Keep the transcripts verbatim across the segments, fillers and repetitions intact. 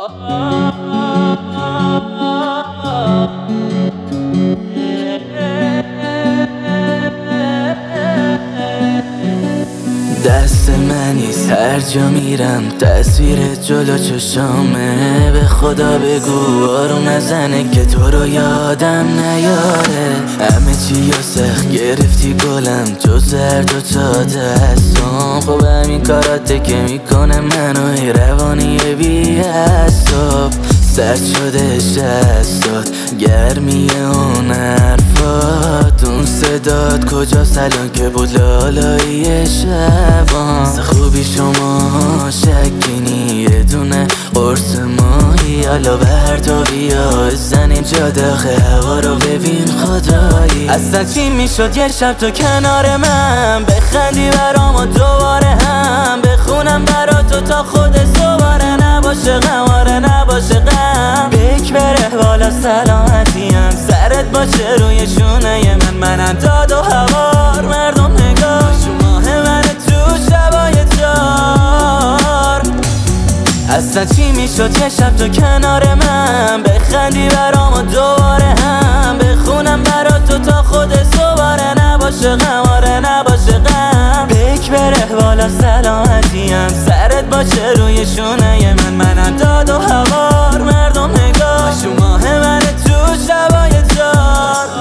دست منیست هر جا میرم تصویرت جلو چشامه. به خدا بگو آروم نزنه که تو رو یادم نیاره. همه چی یا سخت گرفتی گلم جز زرد و تا دستم. خب همین کاراته که میکنه منو ای روانی بی حساب. سرد شده دستات گرمی اون حرفات. اون صدات کجاست الان که بود لالایی شبان. سه خوبی شما شکینی یه دونه قرص ماهی. حالا بردار بیا بزن اینجا داخل هوا رو ببین خدایی. اصلا چی میشد یه شب تو کنار من بخندی برام و دوباره هم بخونم برا تو تا خود دوباره نباشه غماره نباشه غم. بک بره بالا سلامتیم سرت باشه روی شونه من. منم داد و هوار مردم نگاه شما من تو شبای تار. اصلا چی میشد یه شب تو کنار من بخندی برام و دوباره هم بخونم برا تو تا خود دوباره نباشه غماره نباشه غم. بک بره بالا سلامتیم سرت باشه روی شونه من. منم داد و هوار مردم نگاه شما من تو شبای تار.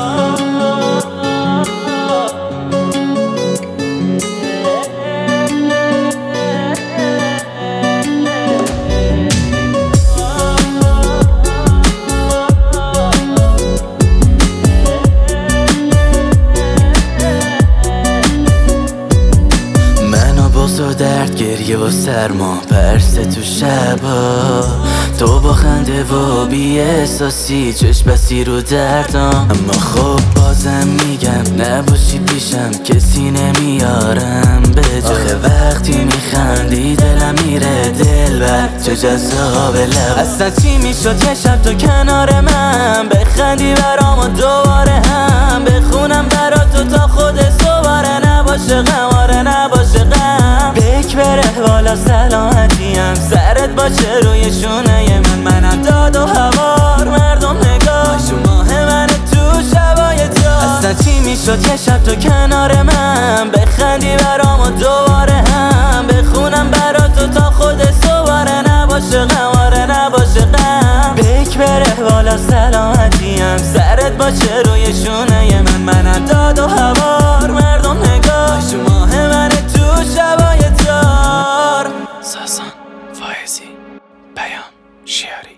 و درد گریه و سرما پرس تو شبا. تو با خنده و بی احساسی چشم بستی رو دردام. اما خب بازم میگم نباشی پیشم کسی نمیارم به جا. آخه وقتی میخندی دلم میره دلبر چه جذاب لب. اصلا چی میشد یه شب تو کنار من بخندی برام و دوباره هم بخونم برا تو تا خود دوباره نباشه غماره نباشه غم. بک بره بالا سلامتیم سرت باشه روی شونه من. منم داد و هوار مردم نگاه شما من تو شبای تار. اصلا چی میشد یه شب تو کنار من بخندی برام و دوباره هم بخونم برا تو تا خود دوباره نباشه غماره نباشه غم. بک بره بالا سلامتیم سرت باشه روی شونه من. منم داد و هوار مردم نگاه شما من تو شبای تار. ساسان فائزی پیام شعری.